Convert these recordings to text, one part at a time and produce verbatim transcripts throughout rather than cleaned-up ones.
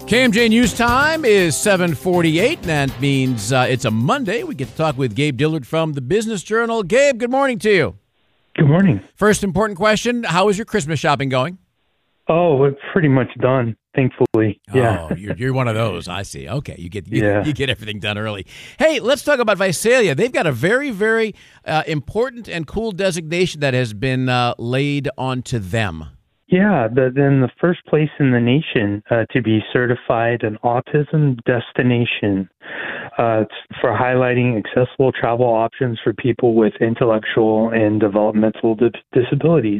K M J News Time is seven forty-eight, and that means uh, it's a Monday. We get to talk with Gabe Dillard from the Business Journal. Gabe, good morning to you. Good morning. First important question, how is your Christmas shopping going? Oh, we're pretty much done, thankfully. Yeah. Oh, you're, you're one of those. I see. Okay, you get you, yeah. you get everything done early. Hey, let's talk about Visalia. They've got a very, very uh, important and cool designation that has been uh, laid onto them. Yeah, the, then the first place in the nation uh, to be certified an autism destination uh, for highlighting accessible travel options for people with intellectual and developmental di- disabilities.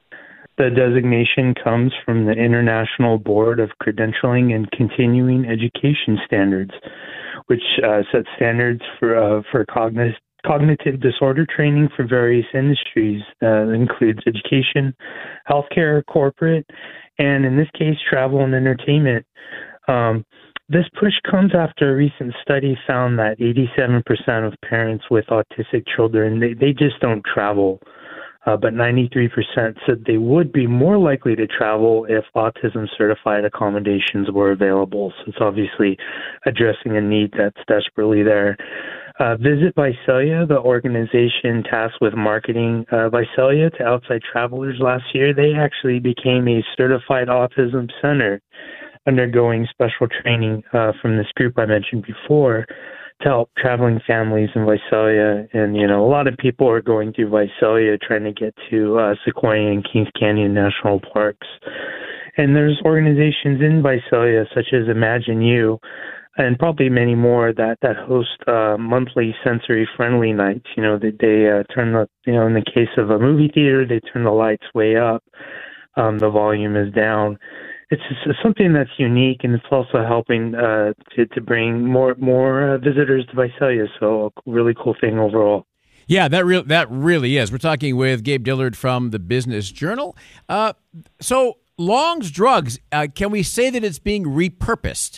The designation comes from the International Board of Credentialing and Continuing Education Standards, which uh, sets standards for uh, for cognitive cognitive disorder training for various industries. Uh, that includes education, healthcare, corporate, and in this case, travel and entertainment. Um, this push comes after a recent study found that eighty-seven percent of parents with autistic children, they, they just don't travel. Uh, but ninety-three percent said they would be more likely to travel if autism-certified accommodations were available. So it's obviously addressing a need that's desperately there. Uh, Visit Visalia, the organization tasked with marketing uh, Visalia to outside travelers last year, they actually became a certified autism center, undergoing special training uh, from this group I mentioned before to help traveling families in Visalia. And, you know, a lot of people are going through Visalia trying to get to uh, Sequoia and Kings Canyon National Parks. And there's organizations in Visalia, such as Imagine You, and probably many more that, that host uh, monthly sensory-friendly nights. You know, that they uh, turn the, you know, in the case of a movie theater, they turn the lights way up. Um, the volume is down. It's just something that's unique, and it's also helping uh, to, to bring more more uh, visitors to Visalia. So a really cool thing overall. Yeah, that real that really is. We're talking with Gabe Dillard from the Business Journal. Uh, so Long's Drugs, uh, can we say that it's being repurposed?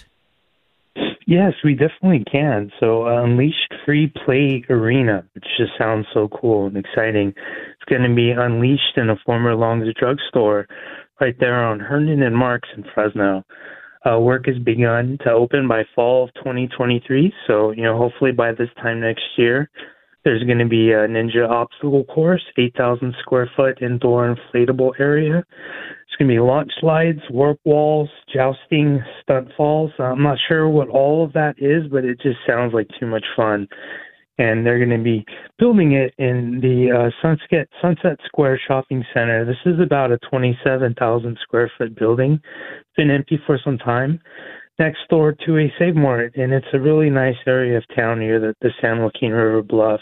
Yes, we definitely can. So uh, Unleashed Free Play Arena, which just sounds so cool and exciting. It's going to be unleashed in a former Long's drugstore right there on Herndon and Marks in Fresno. Uh, work has begun to open by fall of twenty twenty-three. So, you know, hopefully by this time next year, there's going to be a ninja obstacle course, eight thousand square foot indoor inflatable area. It's going to be launch slides, warp walls, jousting, stunt falls. Uh, I'm not sure what all of that is, but it just sounds like too much fun. And they're going to be building it in the uh, Sunset Sunset Square Shopping Center. This is about a twenty-seven thousand square foot building. It's been empty for some time, next door to a Save Mart, and it's a really nice area of town near the, the San Joaquin River Bluffs.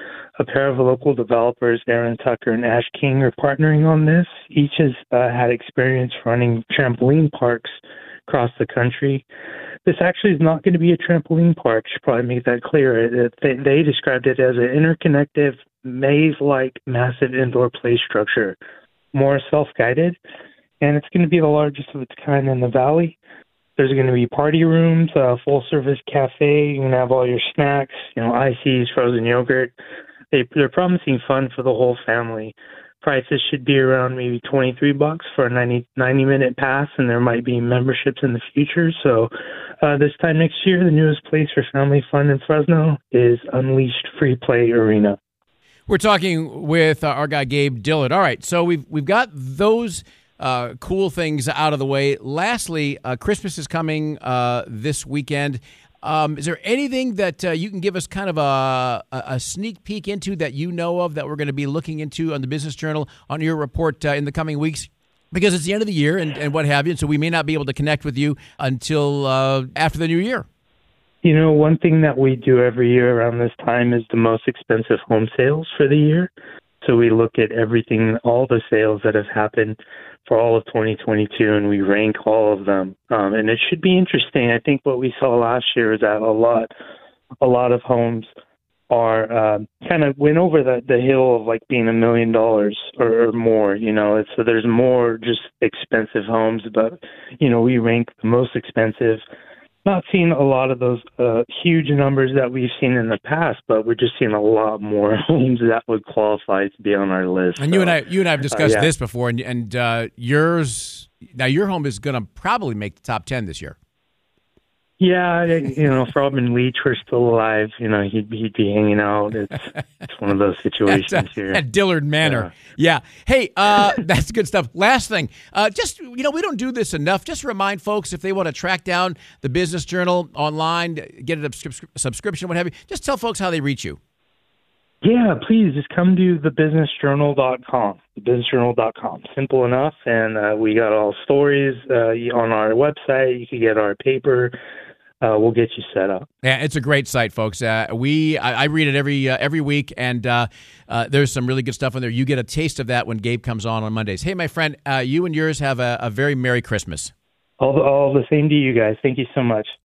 A pair of local developers, Aaron Tucker and Ash King, are partnering on this. Each has uh, had experience running trampoline parks across the country. This actually is not going to be a trampoline park. Should probably make that clear. It, they, they described it as an interconnected, maze-like, massive indoor play structure, more self-guided, and it's going to be the largest of its kind in the valley. There's going to be party rooms, a full-service cafe. You're going to have all your snacks, you know, ices, frozen yogurt. They, they're promising fun for the whole family. Prices should be around maybe twenty-three bucks for a ninety, ninety minute pass, and there might be memberships in the future. So uh, this time next year, the newest place for family fun in Fresno is Unleashed Free Play Arena. We're talking with uh, our guy Gabe Dillard. All right, so we've we've got those uh, cool things out of the way. Lastly, uh, Christmas is coming uh, this weekend. Um, is there anything that uh, you can give us kind of a, a sneak peek into that you know of that we're going to be looking into on the Business Journal on your report uh, in the coming weeks? Because it's the end of the year and, and what have you, and so we may not be able to connect with you until uh, after the new year. You know, one thing that we do every year around this time is the most expensive home sales for the year. So we look at everything, all the sales that have happened for all of twenty twenty-two, and we rank all of them. Um, and it should be interesting. I think what we saw last year is that a lot, a lot of homes are uh, kind of went over the, the hill of like being a million dollars or, or more. You know, it's, so there's more just expensive homes, but you know, we rank the most expensive. Not seeing a lot of those uh, huge numbers that we've seen in the past, but we're just seeing a lot more homes that would qualify to be on our list. And so, you and I, you and I have discussed uh, yeah. this before, and, and uh, yours now your home is going to probably make the top ten this year. Yeah, you know, if Robin Leach were still alive, you know, he'd he'd be hanging out. It's it's one of those situations at, uh, here at Dillard Manor. Yeah. yeah. Hey, uh, that's good stuff. Last thing, uh, just you know, we don't do this enough. Just remind folks if they want to track down the Business Journal online, get a subscri- subscription, what have you. Just tell folks how they reach you. Yeah, please just come to the business journal dot com. the business journal dot com. Simple enough, and uh, we got all stories uh, on our website. You can get our paper. Uh, we'll get you set up. Yeah, it's a great site, folks. Uh, we I, I read it every uh, every week, and uh, uh, there's some really good stuff in there. You get a taste of that when Gabe comes on on Mondays. Hey, my friend, uh, you and yours have a, a very Merry Christmas. All the, all the same to you guys. Thank you so much.